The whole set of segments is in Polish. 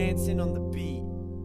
dancing on the beat.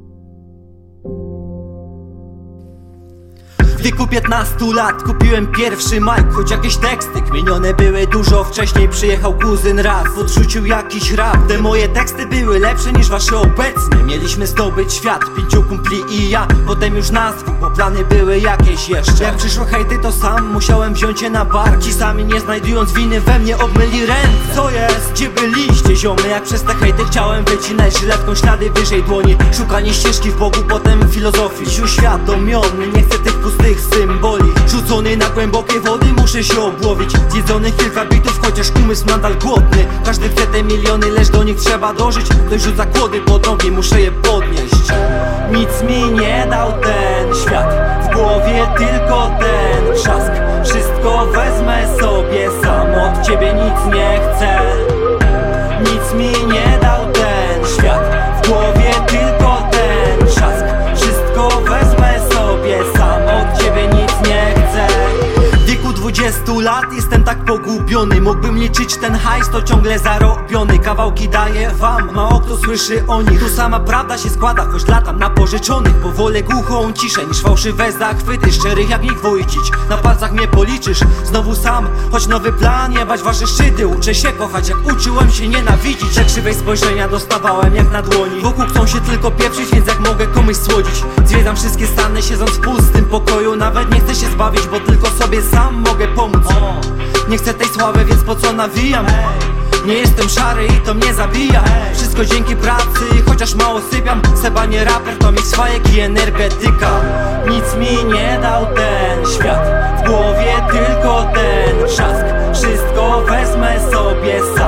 W wieku 15 lat kupiłem pierwszy mic, choć jakieś teksty kmienione były dużo wcześniej. Przyjechał kuzyn raz, odrzucił jakiś rap. Te moje teksty były lepsze niż wasze obecne. Mieliśmy zdobyć świat, 5 kumpli i ja. Potem już nas dwóch, bo plany były jakieś jeszcze. Jak przyszło hejty, to sam musiałem wziąć je na bark. Ci sami nie znajdując winy we mnie obmyli ręce. Co jest? Gdzie byliście ziomy? Jak przez te hejty chciałem wycinać żyletką ślady wyżej dłoni. Szukanie ścieżki w Bogu, potem filozofii. Dziś uświadomiony, nie chcę tych pustych symboli. Rzucony na głębokie wody, muszę się obłowić. Zjedzonych kilka bitów, chociaż umysł nadal głodny. Każdy chce te miliony, lecz do nich trzeba dożyć. Ktoś rzuca kłody pod nogi, muszę je podnieść. Nic mi nie dał ten świat, w głowie tylko ten trzask. Wszystko wezmę sobie sam, od ciebie nic nie chcę. Nic mi nie dał ten świat, w głowie tylko ten trzask. Wszystko wezmę sobie sam, od ciebie nic nie chcę. W wieku 20 lat jestem tak pogubiony. Mógłbym liczyć ten hajs, to ciągle zarobiony. Kawałki daję wam, mało kto słyszy o nich. Tu sama prawda się składa, choć latam na pożyczonych. Bo wolę głuchą ciszę niż fałszywe zachwyty. Szczerych jak nikt Wójcić, na palcach mnie policzysz. Znowu sam, choć nowy plan, jebać wasze szczyty. Uczę się kochać, jak uczyłem się nienawidzić. Jak krzywej spojrzenia dostawałem jak na dłoni. Wokół chcą się tylko pieprzyć, więc jak mogę komuś słodzić. Zwiedzam wszystkie stany, siedząc w pustym pokoju. Nawet nie chcę się zbawić, bo tylko sobie sam mogę pomóc. Nie chcę tej sławy, więc po co nawijam? Nie jestem szary i to mnie zabija. Wszystko dzięki pracy, chociaż mało sypiam. Seba nie raper, to mi swajek i energetyka. Nic mi nie dał ten świat, w głowie tylko ten trzask. Wszystko wezmę sobie sam.